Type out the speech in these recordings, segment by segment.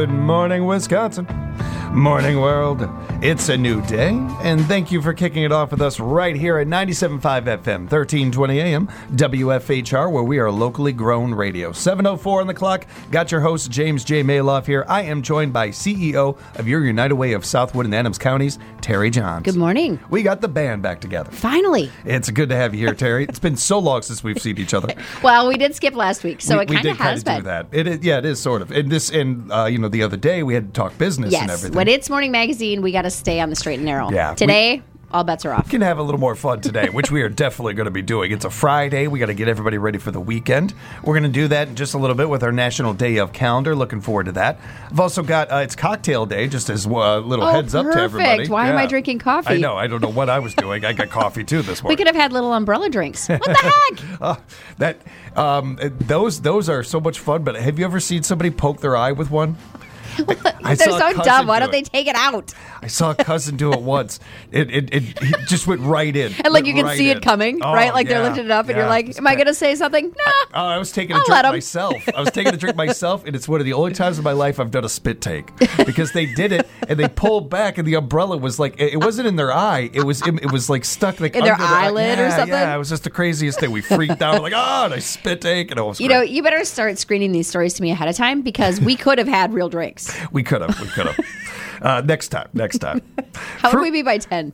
Good morning, Wisconsin. Morning, world. It's a new day, and thank you for kicking it off with us right here at 97.5 FM, 1320 AM, WFHR, where we are locally grown radio. 7:04 on the clock. Got your host, James J. Maloff here. I am joined by CEO of your United Way of Southwood and Adams Counties, Terry Johns. Good morning. We got the band back together. Finally. It's good to have you here, Terry. It's been so long since we've seen each other. Well, we did skip last week, so it we kind did of has been. do that. It is sort of. And the other day we had to talk business and Yes, everything. when it's Morning Magazine, we got to stay on the straight and narrow. Yeah, Today, all bets are off. We can have a little more fun today, which we are definitely going to be doing. It's a Friday. We got to get everybody ready for the weekend. We're going to do that in just a little bit with our National Day of calendar. Looking forward to that. I've also got it's cocktail day, just as a little heads up to everybody. Why am I drinking coffee? I know. I don't know what I was doing. I got coffee too this morning. We could have had little umbrella drinks. What the heck? Those are so much fun. But have you ever seen somebody poke their eye with one? They're so dumb. Why don't they take it out? I saw a cousin do it once. It just went right in. And like you can see it coming, right? Like they're lifting it up, and you're like, "Am I going to say something?" No. I was taking a drink myself. I was taking a drink myself, and it's one of the only times in my life I've done a spit take because they did it and they pulled back, and the umbrella was like it wasn't in their eye. It was like stuck like in their eyelid or something. Yeah, it was just the craziest thing. We freaked out like, and I spit take, and it was. You better start screening these stories to me ahead of time because we could have had real drinks. We could have. Next time. How would we be by 10?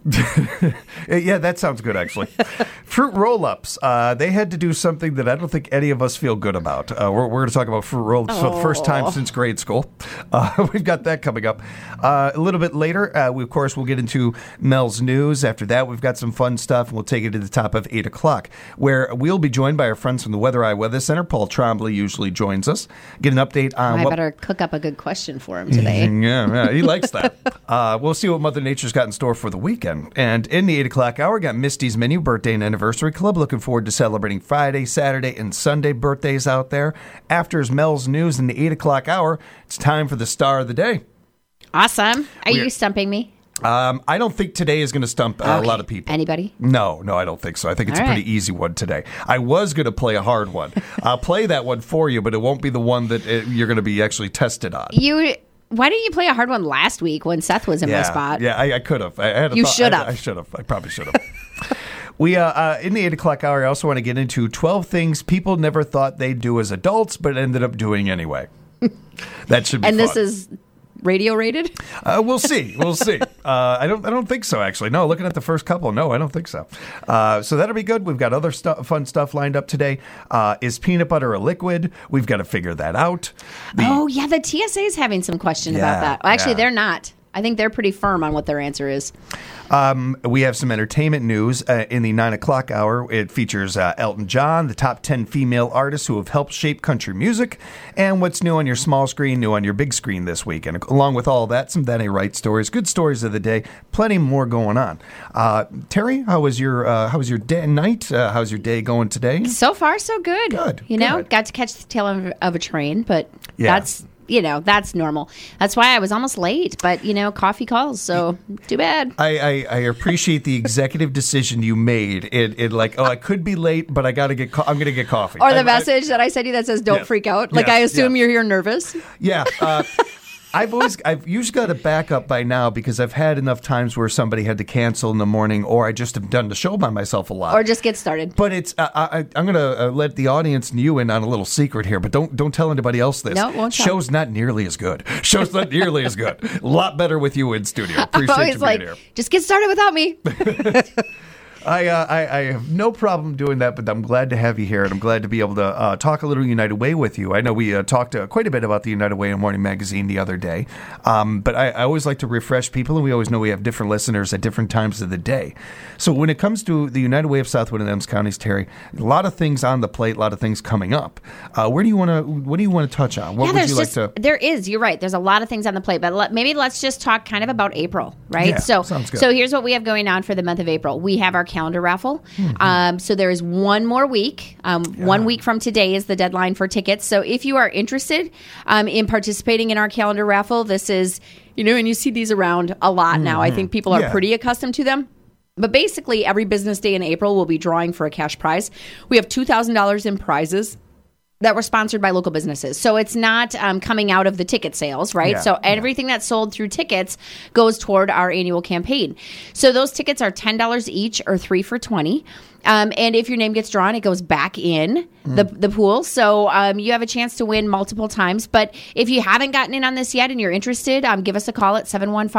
Yeah, that sounds good, actually. Fruit roll-ups. They had to do something that I don't think any of us feel good about. We're going to talk about fruit roll-ups for the first time since grade school. We've got that coming up. A little bit later, we, of course, we'll get into Mel's news. After that, we've got some fun stuff, and we'll take it to the top of 8 o'clock, where we'll be joined by our friends from the Weather Eye Weather Center. Paul Trombley usually joins us. Get an update on I better cook up a good question for him today. Yeah, he likes that. We'll see what Mother Nature's got in store for the weekend. And in the 8 o'clock hour, got Misty's Menu Birthday and Anniversary Club. Looking forward to celebrating Friday, Saturday, and Sunday birthdays out there. After is Mel's news in the 8 o'clock hour, it's time for the star of the day. Awesome. Are you stumping me? I don't think today is going to stump a lot of people. Anybody? No, I don't think so. I think it's a pretty easy one today. I was going to play a hard one. I'll play that one for you, but it won't be the one that you're going to be actually tested on. Why didn't you play a hard one last week when Seth was in my spot? Yeah, I could have. You should have. I should have. I probably should have. We in the 8 o'clock hour, I also want to get into 12 things people never thought they'd do as adults, but ended up doing anyway. That should be and fun. This is radio rated? We'll see. I don't think so, actually. No, looking at the first couple, no, I don't think so. So that'll be good. We've got other fun stuff lined up today. Is peanut butter a liquid? We've got to figure that out. The TSA is having some question about that. Well, actually, they're not. I think they're pretty firm on what their answer is. We have some entertainment news in the 9 o'clock hour. It features Elton John, the top 10 female artists who have helped shape country music, and what's new on your small screen, new on your big screen this week. And along with all that, some That Ain't Right stories, good stories of the day, plenty more going on. Terry, how was your day night? How's your day going today? So far, so good. Good. Got to catch the tail of a train, but that's normal. That's why I was almost late, but, coffee calls, so too bad. I appreciate the executive decision you made. I could be late, but I'm going to get coffee. Or the message that I sent you that says, don't freak out. I assume you're here nervous. Yeah. I've usually got a backup by now because I've had enough times where somebody had to cancel in the morning, or I just have done the show by myself a lot, or just get started. But it's I'm going to let the audience and you in on a little secret here, but don't tell anybody else this. No, won't tell. Show's not nearly as good. A lot better with you in studio. Appreciate you being here. Just get started without me. I have no problem doing that, but I'm glad to have you here, and I'm glad to be able to talk a little United Way with you. I know we talked quite a bit about the United Way in Morning Magazine the other day, but I always like to refresh people, and we always know we have different listeners at different times of the day. So when it comes to the United Way of Southwood and Adams Counties, Terry, a lot of things on the plate, a lot of things coming up. What do you want to touch on? What would you like to? There is. You're right. There's a lot of things on the plate, but maybe let's just talk kind of about April, right? Yeah, sounds good. So here's what we have going on for the month of April. We have our calendar raffle. Mm-hmm. So there is one more week. 1 week from today is the deadline for tickets. So if you are interested in participating in our calendar raffle, this is, and you see these around a lot now. I think people are pretty accustomed to them. But basically, every business day in April, we'll be drawing for a cash prize. We have $2,000 in prizes. that were sponsored by local businesses. So it's not coming out of the ticket sales, right? Yeah, So everything that's sold through tickets goes toward our annual campaign. So those tickets are $10 each or 3 for $20. And if your name gets drawn, it goes back in the pool. So you have a chance to win multiple times. But if you haven't gotten in on this yet and you're interested, give us a call at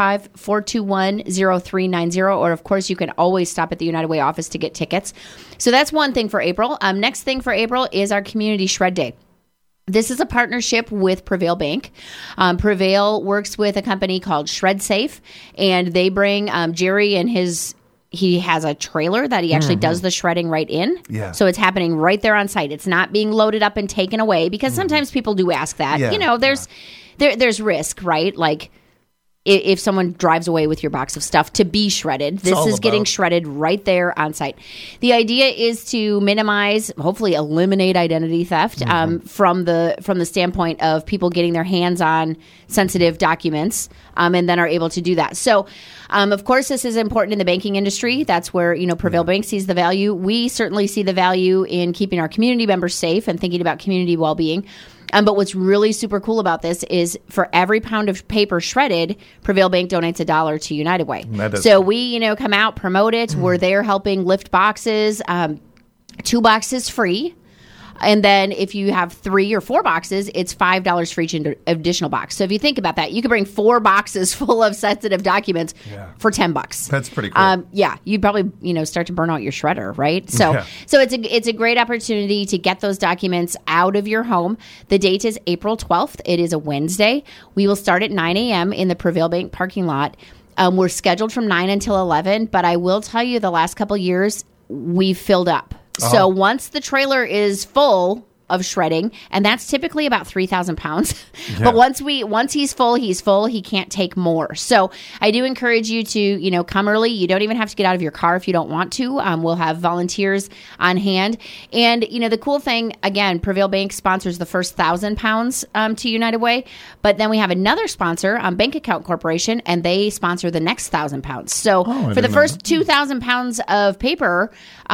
715-421-0390. Or, of course, you can always stop at the United Way office to get tickets. So that's one thing for April. Next thing for April is our Community Shred Day. This is a partnership with Prevail Bank. Prevail works with a company called Shred Safe, and they bring Jerry and he has a trailer that he actually does the shredding right in. Yeah. So it's happening right there on site. It's not being loaded up and taken away, because sometimes people do ask that. Yeah. There's risk, right? Like if someone drives away with your box of stuff to be shredded, this is getting shredded right there on site. The idea is to minimize, hopefully eliminate identity theft from the standpoint of people getting their hands on sensitive documents and then are able to do that. So, of course, this is important in the banking industry. That's where, Prevail Bank sees the value. We certainly see the value in keeping our community members safe and thinking about community well-being. But what's really super cool about this is for every pound of paper shredded, Prevail Bank donates $1 to United Way. So we, come out, promote it. We're there helping lift boxes, 2 boxes free. And then if you have 3 or 4 boxes, it's $5 for each additional box. So if you think about that, you could bring 4 boxes full of sensitive documents for $10. That's pretty cool. You'd probably start to burn out your shredder, right? So it's a great opportunity to get those documents out of your home. The date is April 12th. It is a Wednesday. We will start at 9 a.m. in the Prevail Bank parking lot. We're scheduled from 9 until 11, but I will tell you the last couple years we've filled up. So once the trailer is full of shredding, and that's typically about 3,000 pounds. But once he's full, he can't take more. So I do encourage you to, come early. You don't even have to get out of your car if you don't want to. We'll have volunteers on hand. And, the cool thing, again, Prevail Bank sponsors the first 1,000 pounds to United Way. But then we have another sponsor, Bank Account Corporation, and they sponsor the next 1,000 pounds. So for the first 2,000 pounds of paper,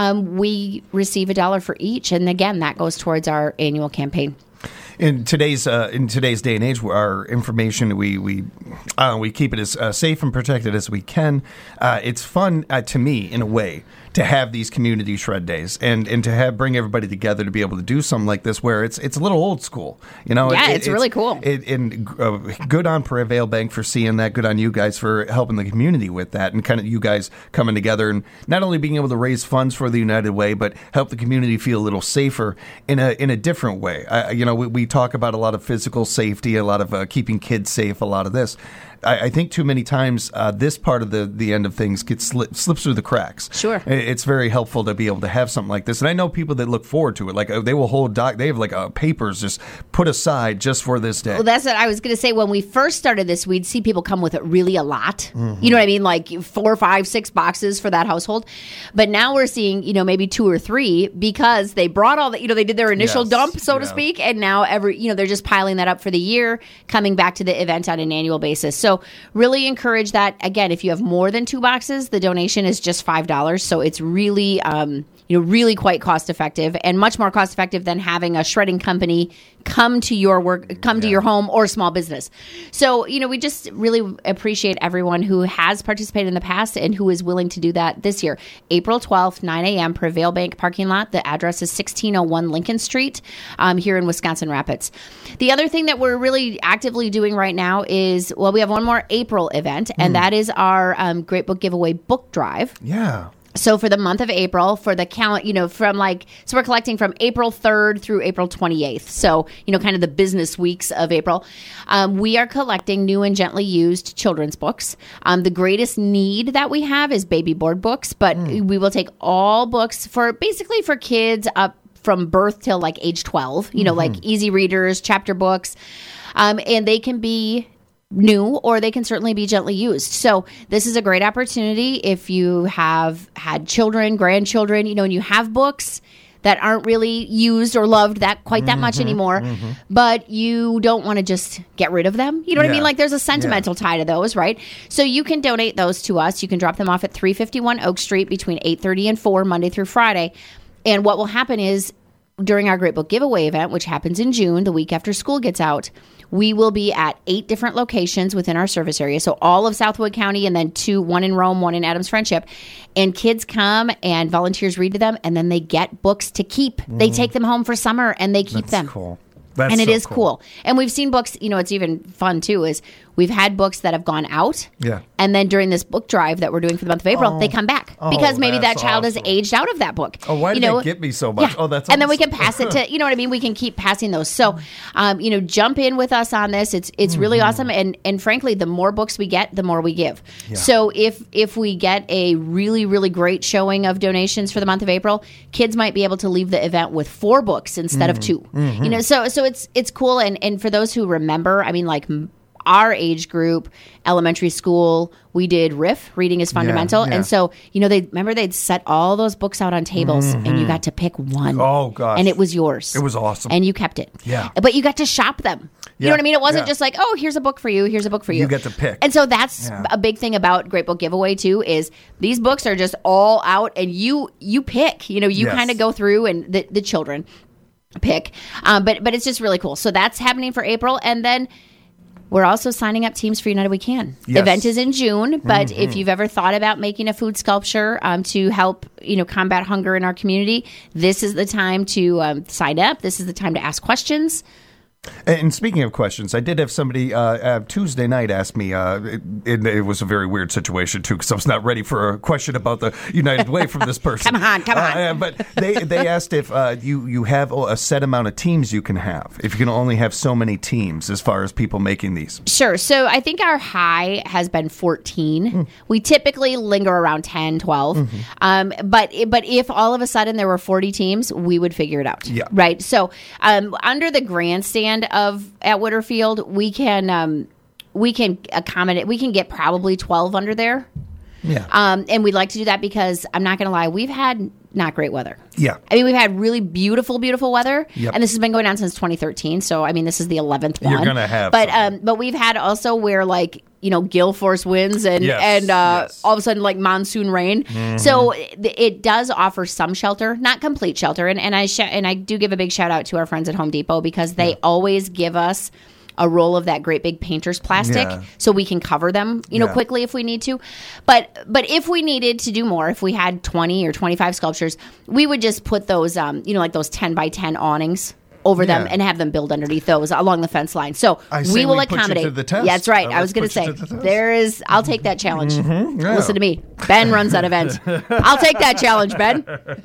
we receive $1 for each. And again, that goes towards our annual campaign. In today's day and age, our information we keep it as safe and protected as we can. It's fun to me in a way to have these community shred days and to bring everybody together to be able to do something like this where it's a little old school. It's really cool. Good on Prevail Bank for seeing that. Good on you guys for helping the community with that, and kind of you guys coming together and not only being able to raise funds for the United Way, but help the community feel a little safer in a different way. We talk about a lot of physical safety, a lot of keeping kids safe, a lot of this. I think too many times this part of the end of things slips through the cracks. Sure. It's very helpful to be able to have something like this. And I know people that look forward to it. Like they will hold they have papers just put aside just for this day. Well, that's what I was going to say. When we first started this, we'd see people come with it really a lot. Mm-hmm. You know what I mean? Like 4, 5, 6 boxes for that household. But now we're seeing, maybe 2 or 3 because they brought all the, they did their initial dump, so to speak. And now they're just piling that up for the year, coming back to the event on an annual basis. So really encourage that. Again, if you have more than 2 boxes, the donation is just $5. So it's really, really quite cost effective, and much more cost effective than having a shredding company come to your to your home or small business. So, we just really appreciate everyone who has participated in the past and who is willing to do that this year. April 12th, 9 a.m., Prevail Bank parking lot. The address is 1601 Lincoln Street here in Wisconsin Rapids. The other thing that we're really actively doing right now is, we have one more April event, and that is our Great Book Giveaway book drive. Yeah. So for the month of April, for the count, so we're collecting from April 3rd through April 28th. So, kind of the business weeks of April. We are collecting new and gently used children's books. The greatest need that we have is baby board books, but we will take all books for kids up from birth till like age 12, like easy readers, chapter books. And they can be new, or they can certainly be gently used. So this is a great opportunity if you have had children, grandchildren, and you have books that aren't really used or loved that much anymore, but you don't want to just get rid of them. You know what I mean? Like there's a sentimental tie to those, right? So you can donate those to us. You can drop them off at 351 Oak Street between 8:30 and 4 Monday through Friday. And what will happen is during our Great Book Giveaway event, which happens in June, the week after school gets out, we will be at 8 different locations within our service area. So all of Southwood County, and then 2, one in Rome, one in Adams Friendship. And kids come and volunteers read to them, and then they get books to keep. They take them home for summer and they keep them. Cool. And it is cool. And we've seen books, it's even fun too, is we've had books that have gone out. Yeah. And then during this book drive that we're doing for the month of April, they come back because maybe that child has aged out of that book. Oh, why did they get me so much? Yeah. Oh, that's awesome. And then we can pass it to, you know what I mean? We can keep passing those. So, jump in with us on this. It's really awesome. And frankly, the more books we get, the more we give. Yeah. So if we get a really, really great showing of donations for the month of April, kids might be able to leave the event with 4 books instead of 2. So it's cool. And for those who remember, I mean, like our age group, elementary school, we did RIF, Reading is Fundamental. Yeah. And so, they'd set all those books out on tables and you got to pick one. Oh, gosh. And it was yours. It was awesome. And you kept it. Yeah. But you got to shop them. You know what I mean? It wasn't just like, oh, here's a book for you. Here's a book for you. You get to pick. And so that's a big thing about Great Book Giveaway, too, is these books are just all out and you pick. You kind of go through and the children pick. But it's just really cool. So that's happening for April. And then we're also signing up teams for United We Can. Yes. The event is in June, but if you've ever thought about making a food sculpture to help combat hunger in our community, this is the time to sign up. This is the time to ask questions. And speaking of questions, I did have somebody Tuesday night ask me, it was a very weird situation, too, because I was not ready for a question about the United Way from this person. Come on. But they asked if you have a set amount of teams you can have, if you can only have so many teams as far as people making these. Sure. So I think our high has been 14. We typically linger around 10, 12. But if all of a sudden there were 40 teams, we would figure it out. Yeah. Right? So under the grandstand at Witterfield, we can accommodate. We can get probably 12 under there. Yeah. And we'd like to do that because I'm not going to lie, we've had not great weather. Yeah. I mean, we've had really beautiful, beautiful weather, Yep. and this has been going on since 2013. So I mean, this is the 11th one. You're going to have, but we've had also where gale force winds and all of a sudden like monsoon rain. So it does offer some shelter, not complete shelter. And I do give a big shout out to our friends at Home Depot because they always give us a roll of that great big painter's plastic so we can cover them, quickly if we need to. But if we needed to do more, if we had 20 or 25 sculptures, we would just put those, like those 10 by 10 awnings over them and have them build underneath those along the fence line. So we will accommodate. Put you to the test. Yeah, that's right. I was going to say I'll take that challenge. Listen to me. Ben runs that event. I'll take that challenge, Ben.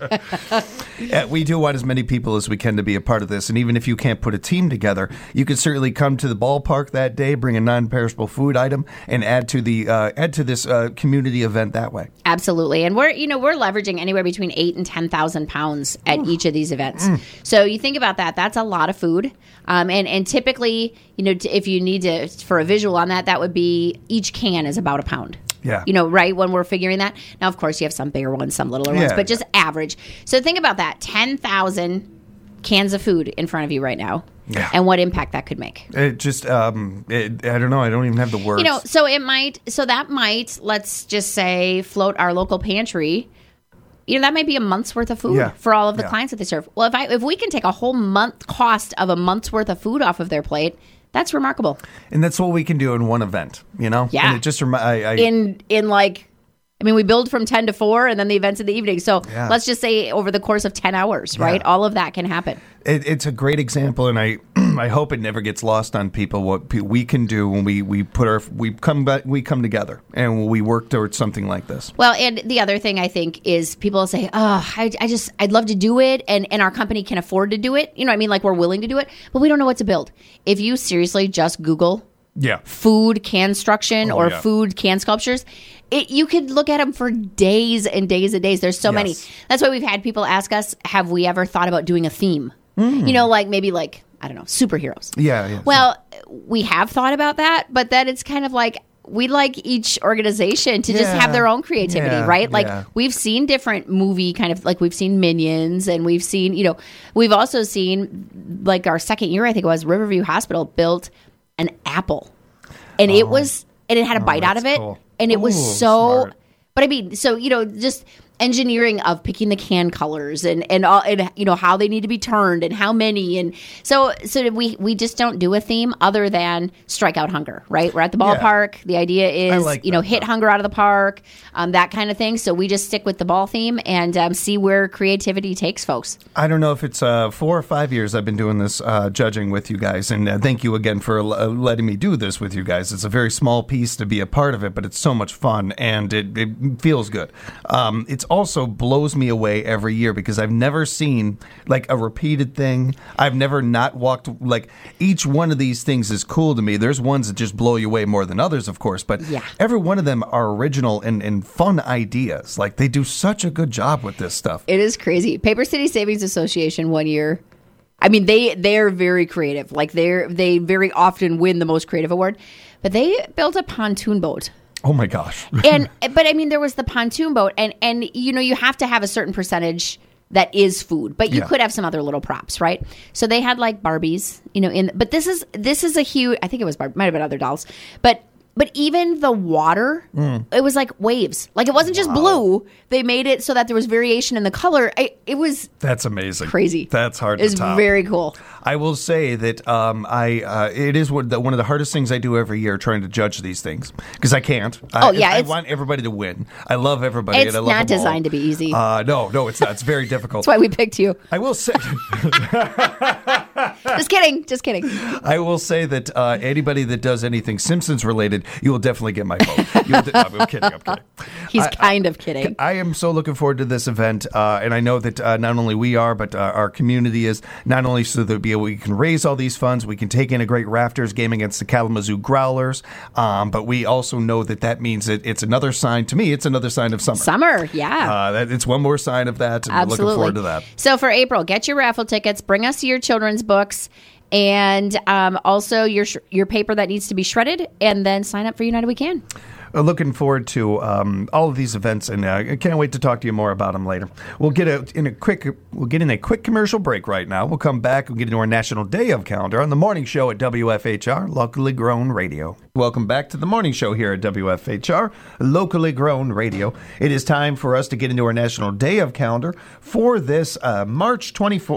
We do want as many people as we can to be a part of this. And even if you can't put a team together, you can certainly come to the ballpark that day, bring a non-perishable food item, and add to this community event that way. Absolutely. And we're leveraging anywhere between 8,000 and 10,000 pounds at each of these events. So you think about that. That's a lot of food. And typically, if you need to, for a visual on that would be each can is about a pound. Yeah. Right, when we're figuring that. Now, of course, you have some bigger ones, some littler ones, but just average. So think about that. 10,000 cans of food in front of you right now. Yeah. And what impact that could make. It just, I don't know. I don't even have the words. So that might, let's just say, float our local pantry. That might be a month's worth of food for all of the clients that they serve. Well, if we can take a whole month cost of a month's worth of food off of their plate, that's remarkable. And that's what we can do in one event, Yeah. And it just we build from 10 to 4 and then the event's in the evening. So let's just say over the course of 10 hours, right? All of that can happen. It's a great example, and I hope it never gets lost on people what we can do when we come together and we work towards something like this. Well, and the other thing I think is people say, I'd love to do it, and our company can afford to do it. Like we're willing to do it, but we don't know what to build. If you seriously just Google food construction or food can sculptures, you could look at them for days and days and days. There's so many. That's why we've had people ask us, have we ever thought about doing a theme? Maybe I don't know, superheroes. Yeah. Well, we have thought about that, but then it's kind of like we like each organization to just have their own creativity, right? Like we've seen different movie kind of, like we've seen Minions, and we've seen, we've also seen, like our second year, I think it was, Riverview Hospital built an apple. And it had a bite out of it. Cool. And it was so... Smart. But I mean, so, just engineering of picking the can colors and all, and how they need to be turned and how many, and so we just don't do a theme other than strike out hunger, right? We're at the ballpark. The idea is hit hunger out of the park, that kind of thing. So we just stick with the ball theme and see where creativity takes folks. I don't know if it's 4 or 5 years I've been doing this judging with you guys, and thank you again for letting me do this with you guys. It's a very small piece to be a part of it, but it's so much fun and it feels good. It's also blows me away every year because I've never seen like a repeated thing. I've never not walked, like each one of these things is cool to me. There's ones that just blow you away more than others, of course, but every one of them are original and fun ideas. Like they do such a good job with this stuff. It is crazy. Paper City Savings Association one year, I mean, they're very creative. Like they very often win the most creative award, but they built a pontoon boat. Oh my gosh. But I mean, there was the pontoon boat and you have to have a certain percentage that is food, but you could have some other little props, right? So they had like Barbies, but this is a huge, I think it was Barbie, might have been other dolls, but even the water, it was like waves. Like it wasn't just blue. They made it so that there was variation in the color. That's amazing. Crazy. That's hard to top. It's very cool. I will say that it is one of the hardest things I do every year, trying to judge these things because I can't. I want everybody to win. I love everybody. It's and I love not designed to be easy. No, it's not. It's very difficult. That's why we picked you. I will say. Just kidding. I will say that anybody that does anything Simpsons related, you will definitely get my vote. I'm kidding. He's kind of kidding. I am so looking forward to this event, and I know that not only we are, but our community is, not only so that we can raise all these funds, we can take in a great Rafters game against the Kalamazoo Growlers, but we also know that means that it's another sign, to me, it's another sign of summer. Summer, yeah. It's one more sign of that, and Absolutely. We're looking forward to that. So for April, get your raffle tickets, bring us your children's books, and also your paper that needs to be shredded, and then sign up for United We Can. Looking forward to all of these events, and I can't wait to talk to you more about them later. We'll get in a quick commercial break right now. We'll come back and get into our National Day of calendar on the morning show at WFHR, locally grown radio. Welcome back to the morning show here at WFHR, locally grown radio. It is time for us to get into our National Day of calendar for this March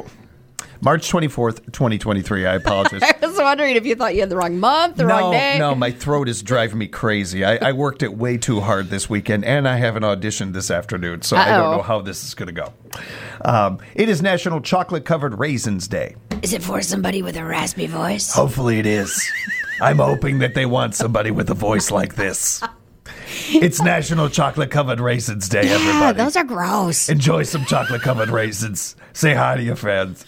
24th, 2023. I apologize. I was wondering if you thought you had the wrong month, wrong day. No, my throat is driving me crazy. I worked it way too hard this weekend, and I have an audition this afternoon, so I don't know how this is going to go. It is National Chocolate-Covered Raisins Day. Is it for somebody with a raspy voice? Hopefully it is. I'm hoping that they want somebody with a voice like this. It's National Chocolate-Covered Raisins Day, everybody. Those are gross. Enjoy some chocolate-covered raisins. Say hi to your fans.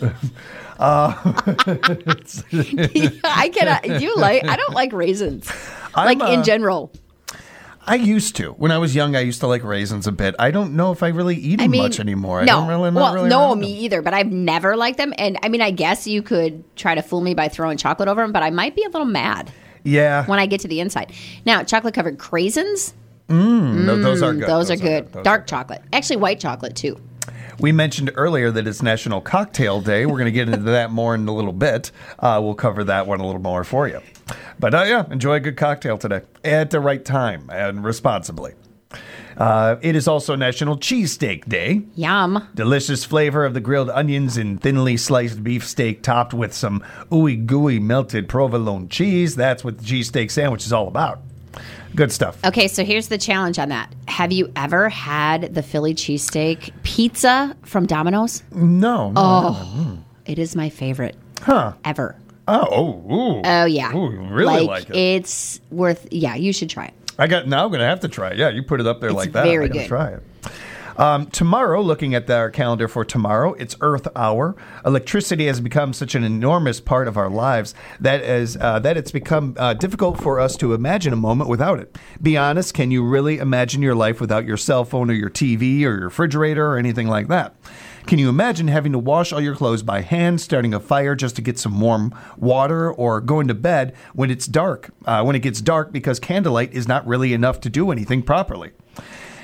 I cannot. I don't like raisins. In general. I used to. When I was young, I used to like raisins a bit. I don't know if I really eat them much anymore. Me either, but I've never liked them. And I mean, I guess you could try to fool me by throwing chocolate over them, but I might be a little mad. Yeah. When I get to the inside. Now, chocolate-covered craisins. Those are good. Those are good. Dark chocolate. Actually, white chocolate, too. We mentioned earlier that it's National Cocktail Day. We're going to get into that more in a little bit. We'll cover that one a little more for you. But enjoy a good cocktail today at the right time and responsibly. It is also National Cheesesteak Day. Yum. Delicious flavor of the grilled onions and thinly sliced beef steak topped with some ooey gooey melted provolone cheese. That's what the cheesesteak sandwich is all about. Good stuff. Okay, so here's the challenge on that. Have you ever had the Philly cheesesteak pizza from Domino's? No. It is my favorite. Ever. Oh, yeah. Ooh, really like it. It's worth, you should try it. Now I'm going to have to try it. Yeah, you put it up there it's like that. Very I'm good. Try it. Tomorrow, looking at our calendar for tomorrow, it's Earth Hour. Electricity has become such an enormous part of our lives that it's become difficult for us to imagine a moment without it. Be honest, can you really imagine your life without your cell phone or your TV or your refrigerator or anything like that? Can you imagine having to wash all your clothes by hand, starting a fire just to get some warm water, or going to bed when it's dark, when it gets dark because candlelight is not really enough to do anything properly?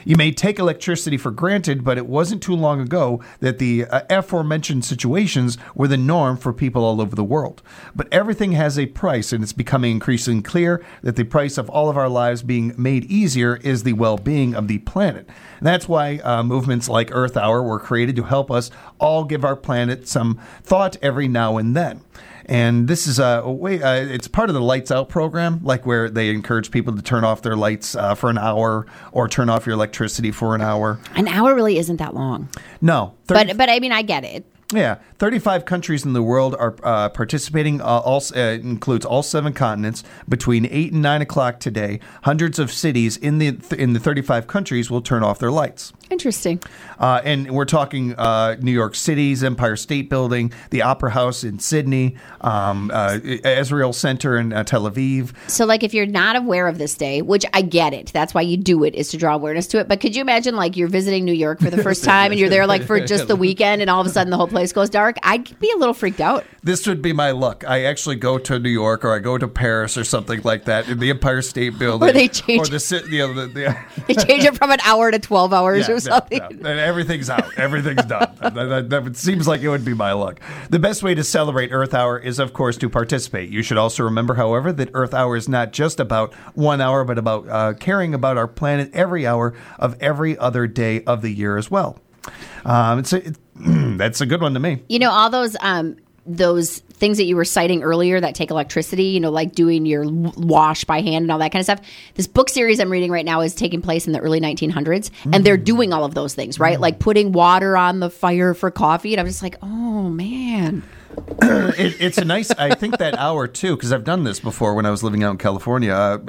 You may take electricity for granted, but it wasn't too long ago that the aforementioned situations were the norm for people all over the world. But everything has a price, and it's becoming increasingly clear that the price of all of our lives being made easier is the well-being of the planet. And that's why movements like Earth Hour were created to help us all give our planet some thought every now and then. And this is a way, it's part of the Lights Out program, like where they encourage people to turn off their lights for an hour or turn off your electricity for an hour. An hour really isn't that long. No. But I mean, I get it. Yeah, 35 countries in the world are participating, includes all 7 continents. Between 8 and 9 o'clock today, hundreds of cities in the 35 countries will turn off their lights. Interesting. And we're talking New York City's Empire State Building, the Opera House in Sydney, Israel Center in Tel Aviv. So, like, if you're not aware of this day, which I get it, that's why you do it, is to draw awareness to it. But could you imagine, like, you're visiting New York for the first time and you're there, like, for just the weekend and all of a sudden the whole place goes dark? I'd be a little freaked out. This would be my luck. I actually go to New York or I go to Paris or something like that in the Empire State Building. Or they change, they change it from an hour to 12 hours or something. Yeah. And everything's out. Everything's done. That seems like it would be my luck. The best way to celebrate Earth Hour is, of course, to participate. You should also remember, however, that Earth Hour is not just about 1 hour, but about caring about our planet every hour of every other day of the year as well. That's a good one to me. You know, all those things that you were citing earlier that take electricity, you know, like doing your wash by hand and all that kind of stuff. This book series I'm reading right now is taking place in the early 1900s, and they're doing all of those things, right? Like putting water on the fire for coffee. And I'm just like, oh, man. It's a nice, I think that hour, too, because I've done this before when I was living out in California.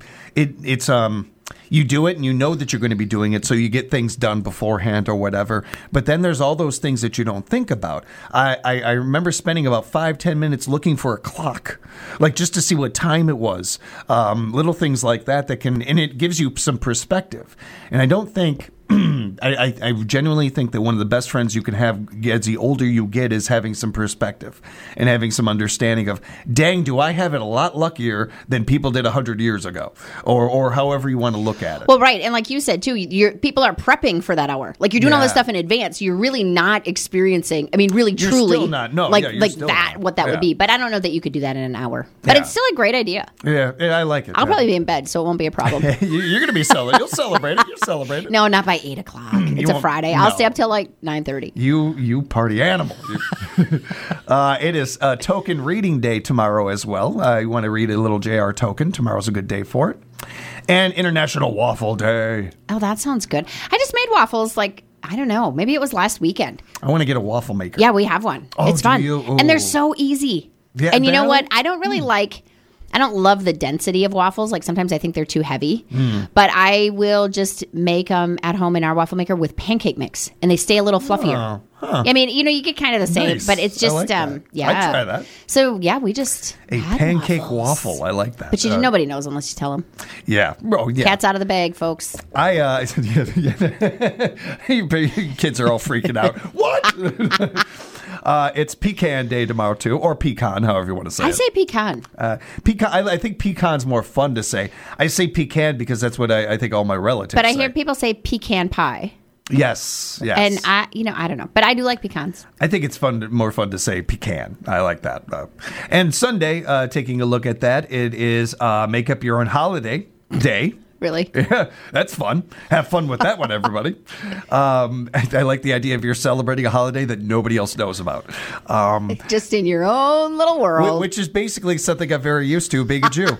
You do it and you know that you're going to be doing it, so you get things done beforehand or whatever. But then there's all those things that you don't think about. I remember spending about 5-10 minutes looking for a clock, like just to see what time it was. Little things like that and it gives you some perspective. And I don't think... I genuinely think that one of the best friends you can have as the older you get is having some perspective and having some understanding of, dang, do I have it a lot luckier than people did 100 years ago, or however you want to look at it. Well, right. And like you said, too, people are prepping for that hour. Like, you're doing all this stuff in advance. You're really not experiencing, I mean, really, you're truly. Still not. No, like still that, not. What that would be. But I don't know that you could do that in an hour. But it's still a great idea. Yeah, I like it. I'll probably be in bed, so it won't be a problem. You're going to be celebrating. You'll celebrate it. You'll celebrate it. No, not by 8 o'clock. It's a Friday. I'll stay up till like 9:30. You party animal. It is Token Reading Day tomorrow as well. You want to read a little J.R. Tolkien. Tomorrow's a good day for it. And International Waffle Day. Oh, that sounds good. I just made waffles like, I don't know, maybe it was last weekend. I want to get a waffle maker. Yeah, we have one. Oh, it's fun. you? And they're so easy. Yeah, and you know what? I don't really I don't love the density of waffles. Like, sometimes I think they're too heavy. But I will just make them at home in our waffle maker with pancake mix, and they stay a little fluffier. I mean, you know, you get kind of the same, but it's just, like that. yeah. I'd try that. So, yeah, we just a pancake waffle. I like that. But nobody knows unless you tell them. Yeah. Oh, yeah. Cat's out of the bag, folks. Kids are all freaking out. What? It's Pecan Day tomorrow, too, or pecan, however you want to say it. I say pecan. Pecan. I think pecan's more fun to say. I say pecan because that's what I think all my relatives But I say. hear people say pecan pie. Yes. And I don't know, but I do like pecans. I think it's more fun to say pecan. I like that. And Sunday, taking a look at that, it is Make Up Your Own Holiday Day. Really? Yeah, that's fun. Have fun with that one, everybody. I like the idea of you're celebrating a holiday that nobody else knows about. Just in your own little world. Which is basically something I'm very used to, being a Jew.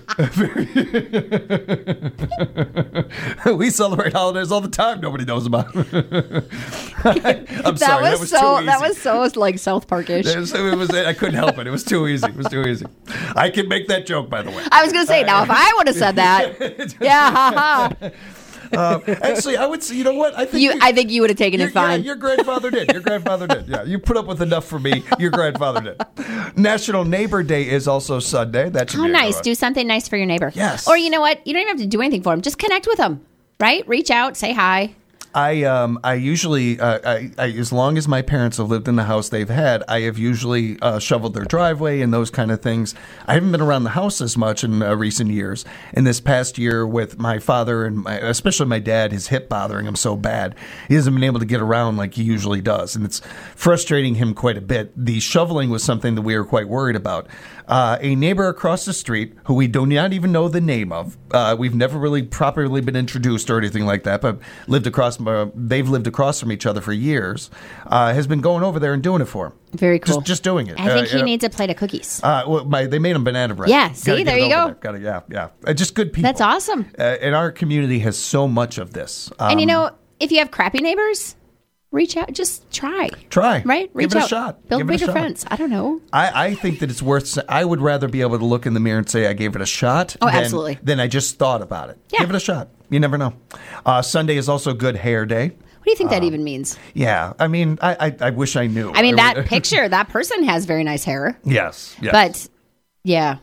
We celebrate holidays all the time nobody knows about. I'm sorry, that was too easy. That was so like South Parkish. I couldn't help it. It was too easy. I can make that joke, by the way. I was going to say, now if I would have said that, yeah. Actually, I would say, you know what? I think you would have taken it fine. Yeah, your grandfather did. Yeah, you put up with enough for me. Your grandfather did. National Neighbor Day is also Sunday. That should be nice. Do something nice for your neighbor. Yes. Or you know what? You don't even have to do anything for them. Just connect with them, right? Reach out, say hi. I usually, as long as my parents have lived in the house they've had, I have usually shoveled their driveway and those kind of things. I haven't been around the house as much in recent years. And this past year with my father and especially my dad, his hip bothering him so bad, he hasn't been able to get around like he usually does. And it's frustrating him quite a bit. The shoveling was something that we were quite worried about. A neighbor across the street, who we do not even know the name of, we've never really properly been introduced or anything like that, but they've lived across from each other for years, has been going over there and doing it for him. Very cool. Just doing it. I think he needs a plate of cookies. They made him banana bread. Yeah, see, there you go. Yeah. Just good people. That's awesome. And our community has so much of this. And if you have crappy neighbors, reach out. Just try. Right? Reach Give it out. a shot. Build bigger friends. I don't know. I think that it's worth. I would rather be able to look in the mirror and say I gave it a shot. Absolutely. Than I just thought about it. Yeah. Give it a shot. You never know. Sunday is also Good Hair Day. What do you think that even means? Yeah. I mean, I wish I knew. I mean, that picture, that person has very nice hair. Yes. But, yeah.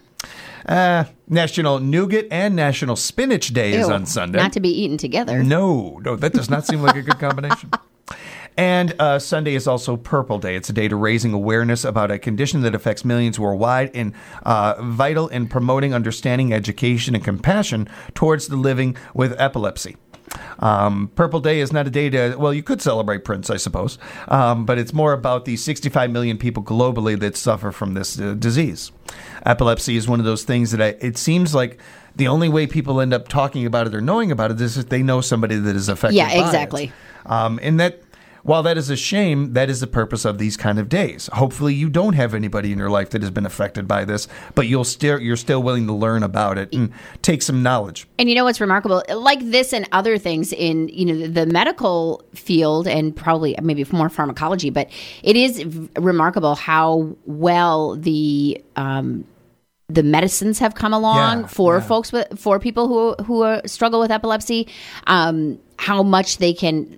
National Nougat and National Spinach Day is on Sunday. Not to be eaten together. No, that does not seem like a good combination. And Sunday is also Purple Day. It's a day to raising awareness about a condition that affects millions worldwide and vital in promoting understanding, education, and compassion towards the living with epilepsy. Purple Day is not a day to, well, you could celebrate Prince, I suppose, but it's more about the 65 million people globally that suffer from this disease. Epilepsy is one of those things that it seems like the only way people end up talking about it or knowing about it is if they know somebody that is affected by it. Yeah, exactly. And that, while that is a shame, that is the purpose of these kind of days. Hopefully you don't have anybody in your life that has been affected by this, but you're still willing to learn about it and take some knowledge. And you know what's remarkable? Like this and other things in the medical field and probably maybe more pharmacology, but it is remarkable how well the medicines have come along for people who struggle with epilepsy. How much they can,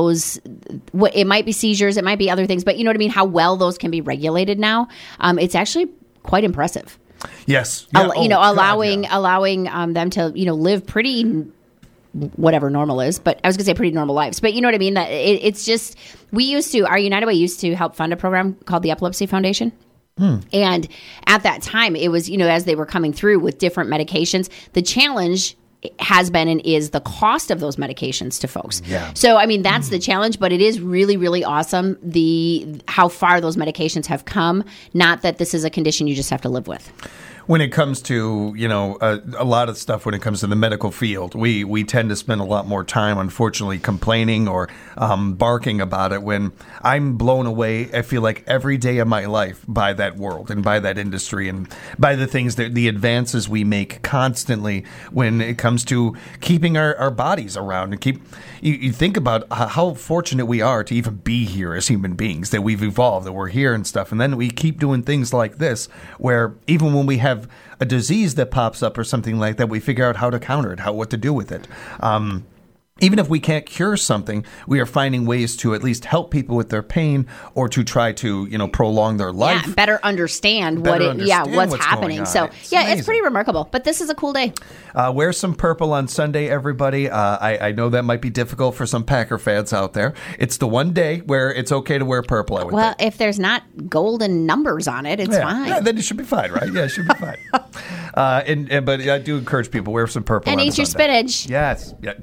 it might be seizures, it might be other things, but you know what I mean? How well those can be regulated now. It's actually quite impressive. Yes. Yeah. Allowing them to, live pretty, whatever normal is, but I was going to say pretty normal lives. But you know what I mean? That it's just, our United Way used to help fund a program called the Epilepsy Foundation. And at that time, it was, as they were coming through with different medications, the challenge has been and is the cost of those medications to folks. Yeah. So, I mean, that's the challenge, but it is really, really awesome how far those medications have come. Not that this is a condition you just have to live with. When it comes to, a lot of stuff when it comes to the medical field, we tend to spend a lot more time, unfortunately, complaining or barking about it when I'm blown away, I feel like, every day of my life by that world and by that industry and by the things the advances we make constantly when it comes to keeping our bodies around and you think about how fortunate we are to even be here as human beings, that we've evolved, that we're here and stuff. And then we keep doing things like this where even when we have a disease that pops up or something like that, we figure out how to counter it, what to do with it. Even if we can't cure something, we are finding ways to at least help people with their pain or to try to, prolong their life. Yeah, better understand what's happening. So, it's pretty remarkable. But this is a cool day. Wear some purple on Sunday, everybody. I know that might be difficult for some Packer fans out there. It's the one day where it's okay to wear purple, I would think. If there's not golden numbers on it, it's fine. Yeah, then it should be fine, right? Yeah, it should be fine. But I do encourage people, wear some purple and on eat your Sunday. spinach. Yes. Yeah.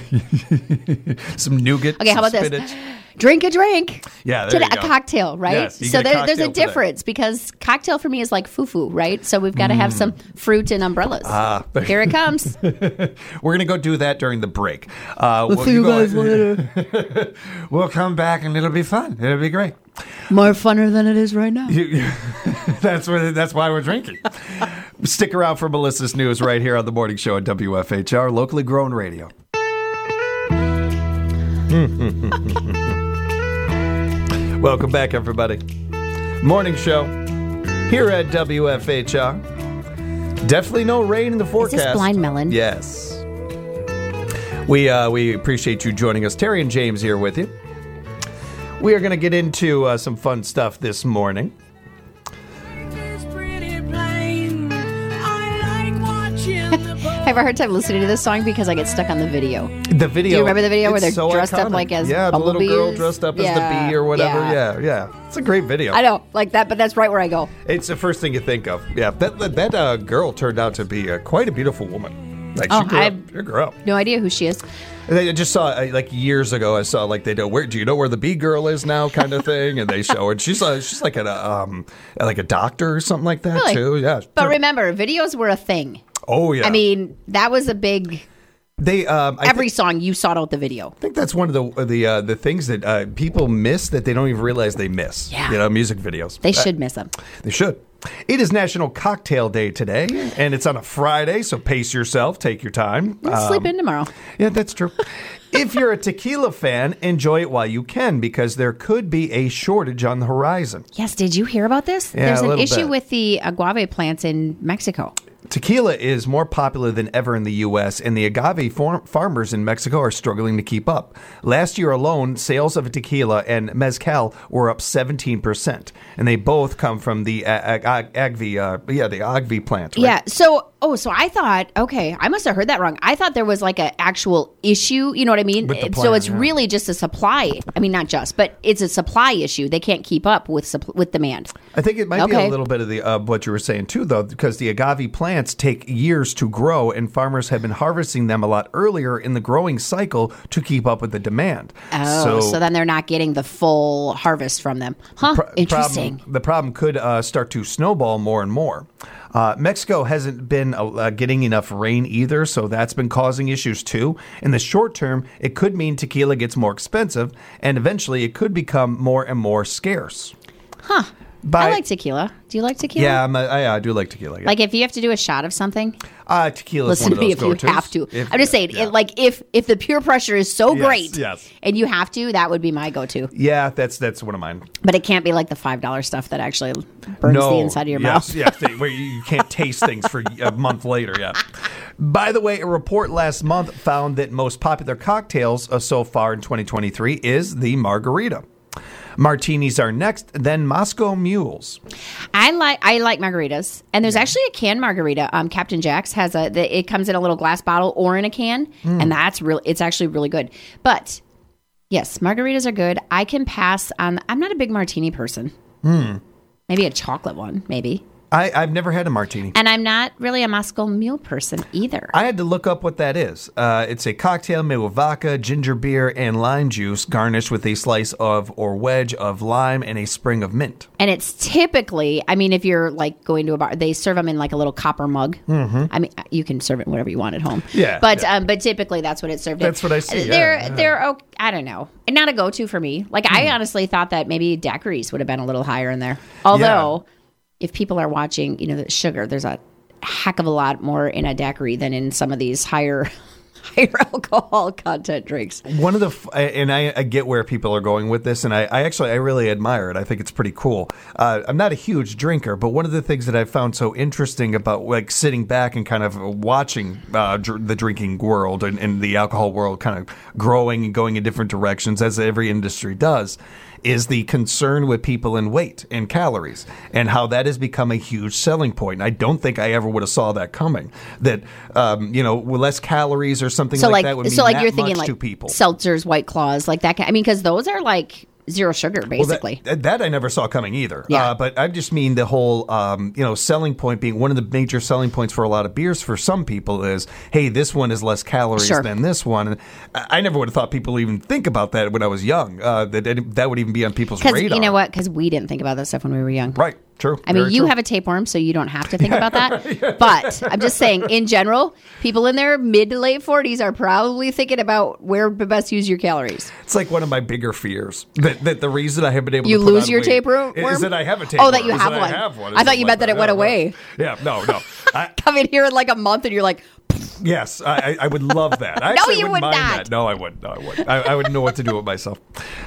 Some nougat. Okay, how about spinach. this? Drink a drink. Yeah, there you go. A cocktail, right? Yes, so there's a difference because cocktail for me is like foo-foo, right? So we've got to have some fruit and umbrellas. Here it comes. We're going to go do that during the break. We'll see you guys later. We'll come back and it'll be fun. It'll be great. More funner than it is right now. That's why we're drinking. Stick around for Melissa's news right here on the morning show at WFHR, locally grown radio. Welcome back, everybody. Morning show here at WFHR. Definitely no rain in the forecast. Is this Blind Melon? Yes. We appreciate you joining us. Terry and James here with you. We are going to get into some fun stuff this morning. have a hard time listening to this song because I get stuck on the video. The video. Do you remember the video where they're so dressed up iconic. like as the little girl bumblebees? dressed up as the bee or whatever. Yeah. It's a great video. I know, like that, but that's right where I go. It's the first thing you think of. Yeah, that girl turned out to be quite a beautiful woman. Like she grew up. No idea who she is. I just saw like years ago. I saw like they do. Where do you know where the bee girl is now? Kind of thing, and they show it. She's like a doctor or something like that Really? too. Yeah. But remember, videos were a thing. Oh yeah. I mean, that was a big. Every song you sought out the video. I think that's one of the things that people miss that they don't even realize they miss. Yeah. Music videos. They should miss them. They should. It is National Cocktail Day today, and it's on a Friday, so pace yourself, take your time. Sleep in tomorrow. Yeah, that's true. If you're a tequila fan, enjoy it while you can, because there could be a shortage on the horizon. Yes, did you hear about this? Yeah, There's a an little issue bit. with the agave plants in Mexico. Tequila is more popular than ever in the U.S., and the agave farmers in Mexico are struggling to keep up. Last year alone, sales of tequila and mezcal were up 17%, and they both come from the agave plant. Right? Yeah. So I thought, okay, I must have heard that wrong. I thought there was like an actual issue. You know what I mean? With the So plant, it's yeah. really just a supply. I mean, not just, but it's a supply issue. They can't keep up with demand. I think it might be Okay. a little bit of the what you were saying too, though, because the agave plants take years to grow, and farmers have been harvesting them a lot earlier in the growing cycle to keep up with the demand. Oh, so then they're not getting the full harvest from them. Huh? Interesting. The problem could start to snowball more and more. Mexico hasn't been getting enough rain either, so that's been causing issues too. In the short term, it could mean tequila gets more expensive, and eventually it could become more and more scarce. Huh. I like tequila. Do you like tequila? Yeah, I do like tequila. Yeah. Like if you have to do a shot of something, tequila is listen one to of me those if you go-tos. have to. I'm just saying, if the peer pressure is so great yes. and you have to, that would be my go-to. Yeah, that's one of mine. But it can't be like the $5 stuff that actually burns the inside of your mouth. Yes, where you can't taste things for a month later, yeah. By the way, a report last month found that most popular cocktails so far in 2023 is the margarita. Martinis are next, then Moscow Mules. I like margaritas, and there's actually a canned margarita. Captain Jack's has it comes in a little glass bottle or in a can, and it's actually really good. But yes, margaritas are good. I can pass on. I'm not a big martini person. Maybe a chocolate one, maybe. I've never had a martini. And I'm not really a Moscow Mule person either. I had to look up what that is. It's a cocktail made with vodka, ginger beer, and lime juice, garnished with a slice of or wedge of lime and a sprig of mint. And it's typically, I mean, if you're like going to a bar, they serve them in like a little copper mug. Mm-hmm. I mean, you can serve it whatever you want at home. Yeah. But typically that's what it's served in. That's what I see. They're okay. I don't know. Not a go-to for me. Like I honestly thought that maybe daiquiris would have been a little higher in there. Although, if people are watching, the sugar, there's a heck of a lot more in a daiquiri than in some of these higher alcohol content drinks. One of the, and I get where people are going with this, and I really admire it. I think it's pretty cool. I'm not a huge drinker, but one of the things that I found so interesting about like sitting back and kind of watching the drinking world and the alcohol world kind of growing and going in different directions, as every industry does, is the concern with people in weight and calories and how that has become a huge selling point. And I don't think I ever would have saw that coming. That, with less calories or something like that would mean that you're thinking much like to people. Seltzers, White Claws, like that. I mean, because those are like zero sugar, basically. Well, that I never saw coming either. Yeah. But I just mean the whole, selling point being one of the major selling points for a lot of beers for some people is, hey, this one is less calories than this one. And I never would have thought people even think about that when I was young, that would even be on people's radar. Because you know what? Because we didn't think about that stuff when we were young. Right. True. I mean, you have a tapeworm, so you don't have to think about that. But I'm just saying, in general, people in their mid to late 40s are probably thinking about where to best use your calories. It's like one of my bigger fears that the reason I have been able to you put lose on your weight tapeworm is that I have a tapeworm. Oh, that you have one. I have one. I thought you meant that it went away. Yeah, no. Come in here in like a month and you're like, yes, I would love that. I No, you wouldn't would mind not. That. No, I wouldn't. I wouldn't know what to do with myself.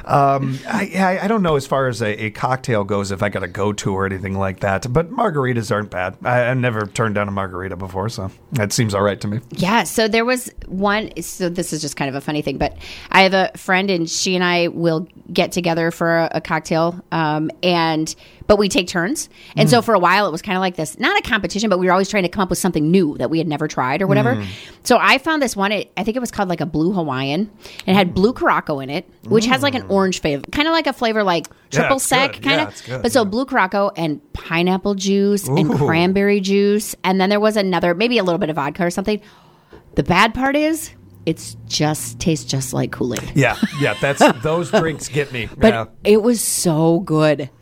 I don't know as far as a cocktail goes if I got a go-to or anything like that, but margaritas aren't bad. I never turned down a margarita before, so that seems all right to me. Yeah, so there was one, so this is just kind of a funny thing, but I have a friend and she and I will get together for a cocktail, but we take turns. And so for a while it was kind of like this, not a competition, but we were always trying to come up with something new that we had never tried or whatever. So I found this one. I think it was called like a Blue Hawaiian. It had blue Caraco in it, which has like an orange flavor, kind of like a flavor like triple sec, kind of. But so blue Caraco and pineapple juice and cranberry juice, and then there was another, maybe a little bit of vodka or something. The bad part is, it's just tastes just like Kool-Aid. Yeah. Those drinks get me. But it was so good.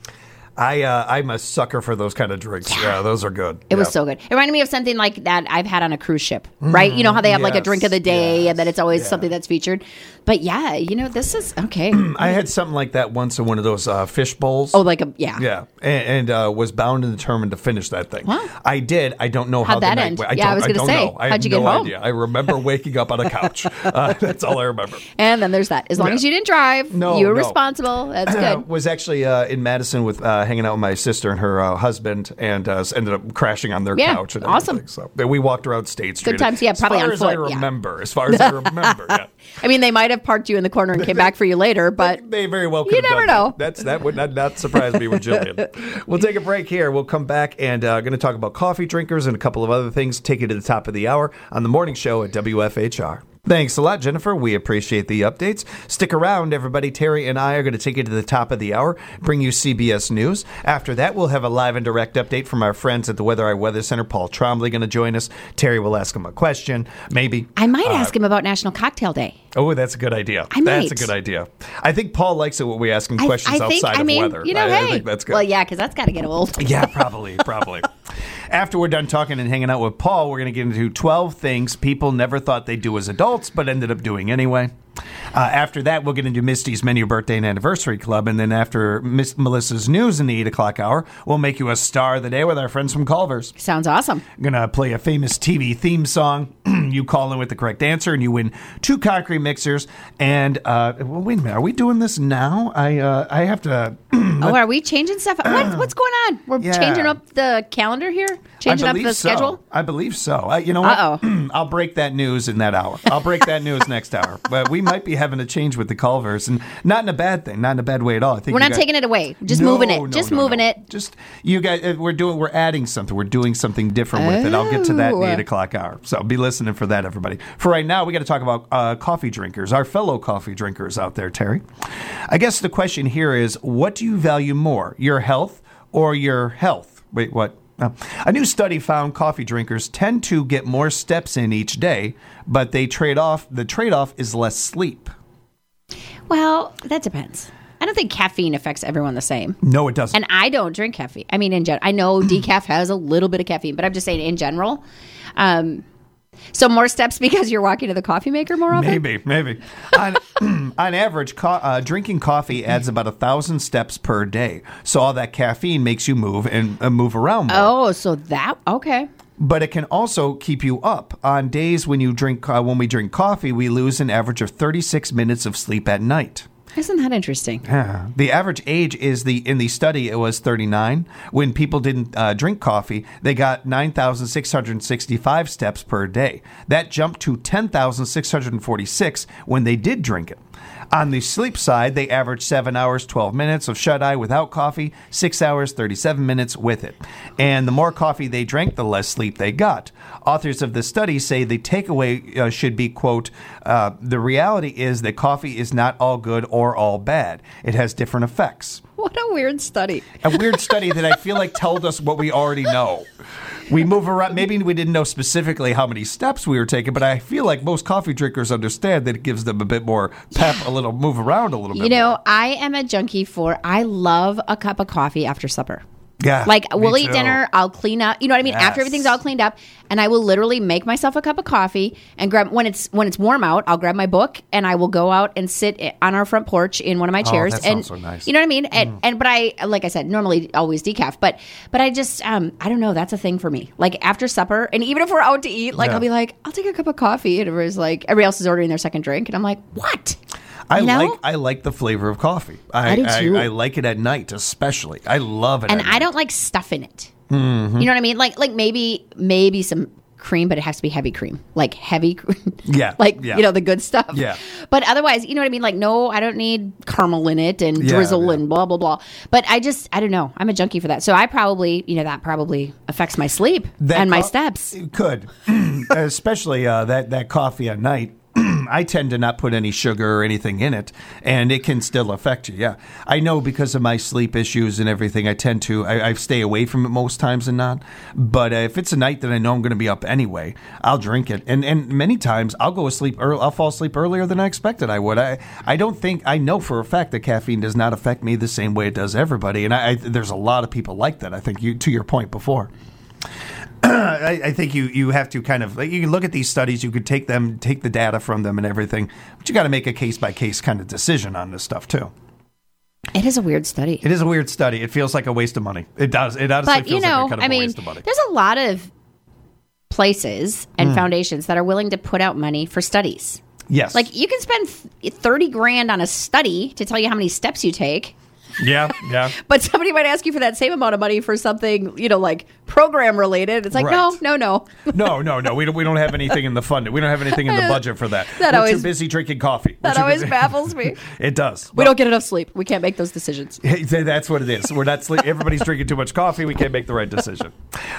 I'm a sucker for those kind of drinks. Yeah, those are good. It was so good. It reminded me of something like that I've had on a cruise ship, right? You know how they have like a drink of the day and then it's always something that's featured. But yeah, this is okay. I had something like that once in one of those fish bowls. Oh, like yeah. Yeah, and was bound and determined to finish that thing. Wow. I did. I don't know how How'd that the end? night I was going to say, how'd you get home? Idea. I remember waking up on a couch. That's all I remember. And then there's that. As long as you didn't drive, you were responsible. That's good. Was actually in Madison with hanging out with my sister and her husband, and ended up crashing on their couch. And awesome. So we walked around State Street. Good times, probably on foot. As far as I remember, yeah. I mean, they might have parked you in the corner and came back for you later, but they very well could you never know. That would not surprise me with Jillian. We'll take a break here. We'll come back and going to talk about coffee drinkers and a couple of other things. Take it to the top of the hour on the morning show at WFHR. Thanks a lot, Jennifer. We appreciate the updates. Stick around, everybody. Terry and I are going to take you to the top of the hour, bring you CBS News. After that, we'll have a live and direct update from our friends at the Weather Eye Weather Center. Paul Trombley going to join us. Terry will ask him a question, maybe. I might ask him about National Cocktail Day. Oh, that's a good idea. That's a good idea. I think Paul likes it when we ask him questions outside of weather. I think that's good. Well, yeah, because that's got to get old. Yeah, probably. After we're done talking and hanging out with Paul, we're going to get into 12 things people never thought they'd do as adults, but ended up doing anyway. After that, we'll get into Misty's Menu Birthday and Anniversary Club. And then after Miss Melissa's news in the 8 o'clock hour, we'll make you a star of the day with our friends from Culver's. Sounds awesome. I'm going to play a famous TV theme song. You call in with the correct answer, and you win 2 concrete mixers. And, wait a minute. Are we doing this now? I have to... are we changing stuff? What's going on? We're changing up the calendar here? Changing up the schedule? I believe so. You know what? I'll break that news in that hour. I'll break that news next hour. But we might be having a change with the Culvers, and not in a bad thing, not in a bad way at all. I think we're not taking it away. Just moving it. Just you guys, we're adding something. We're doing something different with it. I'll get to that in the 8 o'clock hour. So be listening for that, everybody. For right now, we got to talk about coffee drinkers, our fellow coffee drinkers out there, Terry. I guess the question here is, what do you value more, your health or your health? Wait, what? A new study found coffee drinkers tend to get more steps in each day, but the trade-off is less sleep. Well, that depends. I don't think caffeine affects everyone the same. No, it doesn't. And I don't drink caffeine. I mean, in general, I know decaf has a little bit of caffeine, but I'm just saying in general. So more steps because you're walking to the coffee maker more often? Maybe. On average, drinking coffee adds about 1,000 steps per day. So all that caffeine makes you move and move around more. Oh, so okay. But it can also keep you up. On days when we drink coffee, we lose an average of 36 minutes of sleep at night. Isn't that interesting? Yeah. The average age in the study, it was 39. When people didn't drink coffee, they got 9,665 steps per day. That jumped to 10,646 when they did drink it. On the sleep side, they averaged 7 hours, 12 minutes of shut-eye without coffee, 6 hours, 37 minutes with it. And the more coffee they drank, the less sleep they got. Authors of the study say the takeaway should be, quote, the reality is that coffee is not all good or all bad. It has different effects. What a weird study. A weird study that I feel like told us what we already know. We move around. Maybe we didn't know specifically how many steps we were taking, but I feel like most coffee drinkers understand that it gives them a bit more pep, move around a little bit. More. I am a junkie I love a cup of coffee after supper. Yeah. Like, we'll eat dinner, I'll clean up. You know what I mean? Yes. After everything's all cleaned up, and I will literally make myself a cup of coffee and grab, when it's warm out, I'll grab my book and I will go out and sit on our front porch in one of my chairs. That sounds so nice. You know what I mean? But I, like I said, normally always decaf, but I just, I don't know, that's a thing for me. Like, after supper, and even if we're out to eat, I'll be like, I'll take a cup of coffee, and everybody's like, everybody else is ordering their second drink, and I'm like, what? I like the flavor of coffee. I do too. I like it at night, especially. I love it. And I don't like stuff in it. Mm-hmm. You know what I mean? Like maybe some cream, but it has to be heavy cream, like heavy, Yeah, like yeah. you know, the good stuff. Yeah. But otherwise, you know what I mean? Like, no, I don't need caramel in it and drizzle and blah blah blah. But I don't know. I'm a junkie for that, so I probably, you know, that probably affects my sleep and my steps. It could, especially that coffee at night. I tend to not put any sugar or anything in it, and it can still affect you. Yeah, I know because of my sleep issues and everything. I tend to I stay away from it most times than not. But if it's a night that I know I'm going to be up anyway, I'll drink it. And many times I'll go to sleep early. I'll fall asleep earlier than I expected I would. I don't think I know for a fact that caffeine does not affect me the same way it does everybody. And there's a lot of people like that. I think to your point before. I think you have to kind of, like, you can look at these studies, you could take the data from them and everything, but you got to make a case by case kind of decision on this stuff too. It is a weird study. It is a weird study. It feels like a waste of money. It does. It honestly feels like a kind of a waste of money. There's a lot of places and foundations that are willing to put out money for studies. Yes. Like, you can spend $30,000 on a study to tell you how many steps you take. Yeah, yeah. But somebody might ask you for that same amount of money for something, you know, like program related. It's like, Right. no. No. We don't have anything in the fund. We don't have anything in the budget for that. We're too busy drinking coffee. That always baffles me. It does. We don't get enough sleep. We can't make those decisions. That's what it is. We're not sleep. Everybody's drinking too much coffee. We can't make the right decision.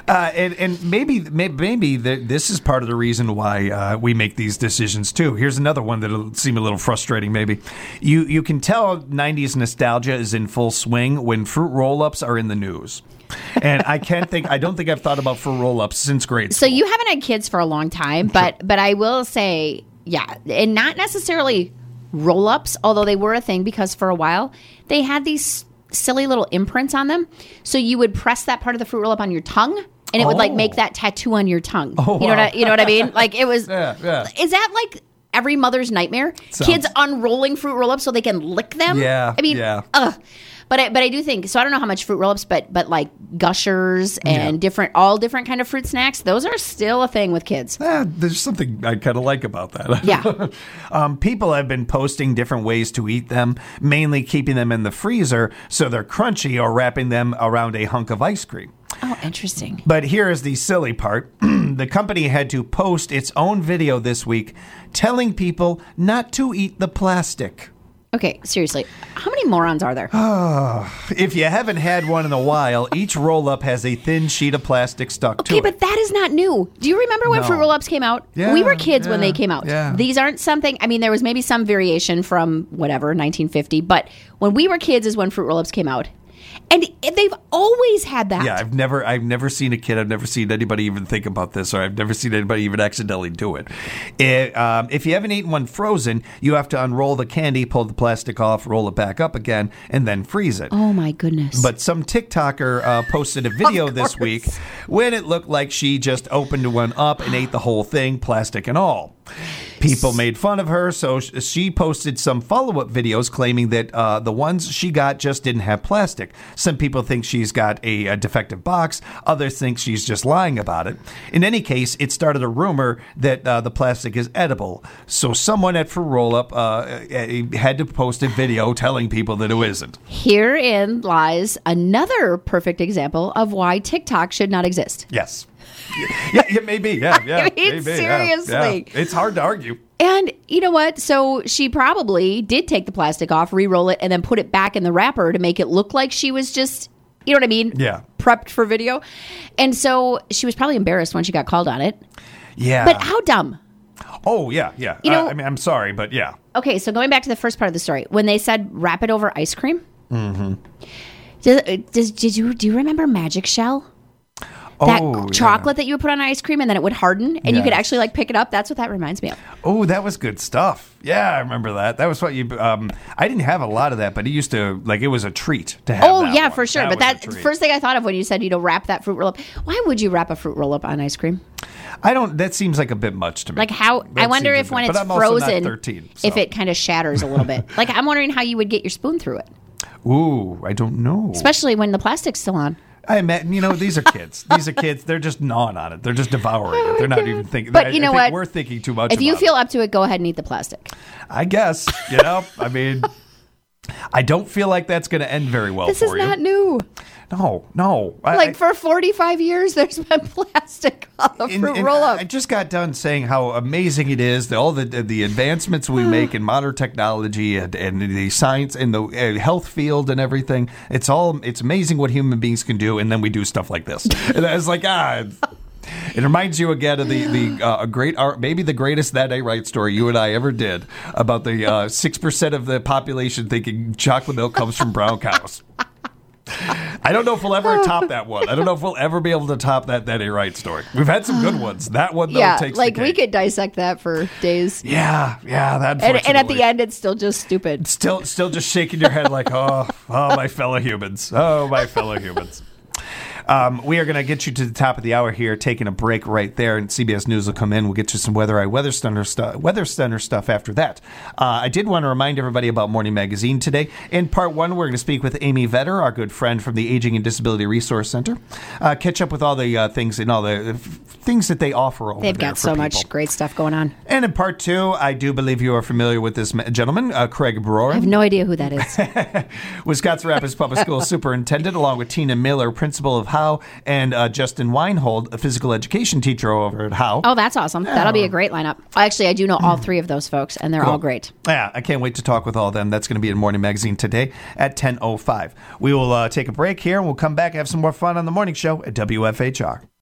And maybe this is part of the reason why we make these decisions too. Here's another one that'll seem a little frustrating. Maybe you can tell 90s nostalgia is in full swing when fruit roll-ups are in the news. And I don't think I've thought about fruit roll-ups since grade school. So you haven't had kids for a long time, but I will say, yeah, and not necessarily roll-ups, although they were a thing because for a while they had these silly little imprints on them. So you would press that part of the fruit roll-up on your tongue, and it would like make that tattoo on your tongue. Oh, you know what I mean? Like, it was. Yeah. Is that like every mother's nightmare? Kids unrolling fruit roll-ups so they can lick them? Yeah. I mean, yeah. But I do think, so I don't know how much fruit roll-ups, but like Gushers and all different kind of fruit snacks, those are still a thing with kids. There's something I kind of like about that. Yeah. People have been posting different ways to eat them, mainly keeping them in the freezer so they're crunchy or wrapping them around a hunk of ice cream. Oh, interesting. But here is the silly part. The company had to post its own video this week telling people not to eat the plastic. Okay, seriously, how many morons are there? If you haven't had one in a while, each roll-up has a thin sheet of plastic stuck to it. Okay, but that is not new. Do you remember when No. fruit roll-ups came out? Yeah, We were kids when they came out. yeah. These aren't something, I mean, there was maybe some variation from whatever, 1950, but when we were kids is when fruit roll-ups came out. And they've always had that. Yeah, I've never seen a kid. I've never seen anybody even think about this, or I've never seen anybody even accidentally do it. If you haven't eaten one frozen, you have to unroll the candy, pull the plastic off, roll it back up again, and then freeze it. Oh, my goodness. But some TikToker posted a video this week when it looked like she just opened one up and ate the whole thing, plastic and all. People made fun of her, so she posted some follow-up videos claiming that the ones she got just didn't have plastic. Some people think she's got a defective box. Others think she's just lying about it. In any case, it started a rumor that the plastic is edible. So someone at For Roll-Up had to post a video telling people that it isn't. Herein lies another perfect example of why TikTok should not exist. Yes. Yeah, it may be. Yeah. I mean, maybe, seriously. Yeah. It's hard to argue. And you know what? So she probably did take the plastic off, re-roll it, and then put it back in the wrapper to make it look like she was just, you know what I mean? Yeah. Prepped for video. And so she was probably embarrassed when she got called on it. Yeah. But how dumb? Oh, yeah. You know- I mean, I'm sorry, but yeah. Okay, so going back to the first part of the story, when they said wrap it over ice cream, do you remember Magic Shell? That chocolate that you would put on ice cream and then it would harden and you could actually like pick it up. That's what that reminds me of. Oh, that was good stuff. Yeah, I remember that. That was what you. I didn't have a lot of that, but it used to it was a treat to have. Oh that yeah, one. for sure. But was a that's the treat. first thing I thought of when you said wrap that fruit roll up. Why would you wrap a fruit roll up on ice cream? I don't. That seems like a bit much to me. Like how? That I wonder seems if a when bit- it's but I'm also not frozen, 13, if so. it kind of shatters a little bit. Like I'm wondering how you would get your spoon through it, Ooh, I don't know. especially when the plastic's still on. I imagine, these are kids. These are kids. They're just gnawing on it. They're just devouring it. They're not even thinking. But you know I think what? We're thinking too much. If you about feel it. up to it, go ahead and eat the plastic. I guess. I mean, I don't feel like that's going to end very well This for is you. not new. No. For 45 years, there's been plastic on the fruit roll-up. I just got done saying how amazing it is, all the advancements we make in modern technology and the science and the health field and everything. It's amazing what human beings can do, and then we do stuff like this. And I was like, It reminds you again of the great art, maybe the greatest That Ain't Right story you and I ever did about the 6% of the population thinking chocolate milk comes from brown cows. I don't know if we'll ever top that one. I don't know if we'll ever be able to top that Ain't Right story. We've had some good ones. That one, though, takes the cake. We could dissect that for days. Yeah, that. And at the end, it's still just stupid. Still just shaking your head like, oh, my fellow humans. Oh, my fellow humans. We are going to get you to the top of the hour here, taking a break right there, and CBS News will come in. We'll get you some Weather Stunner stuff after that. I did want to remind everybody about Morning Magazine today. In part one, we're going to speak with Amy Vetter, our good friend from the Aging and Disability Resource Center. Catch up with all the things and all the things that they offer over there. They've got so much great stuff going on. And in part two, I do believe you are familiar with this gentleman, Craig Broer. I have no idea who that is. Wisconsin Rapids Public School Superintendent, along with Tina Miller, Principal of Howe, and Justin Weinhold, a physical education teacher over at Howe. Oh, that's awesome. That'll be a great lineup. Actually, I do know all three of those folks, and they're all great. Yeah, I can't wait to talk with all of them. That's going to be in Morning Magazine today at 10:05. We will take a break here, and we'll come back and have some more fun on the morning show at WFHR.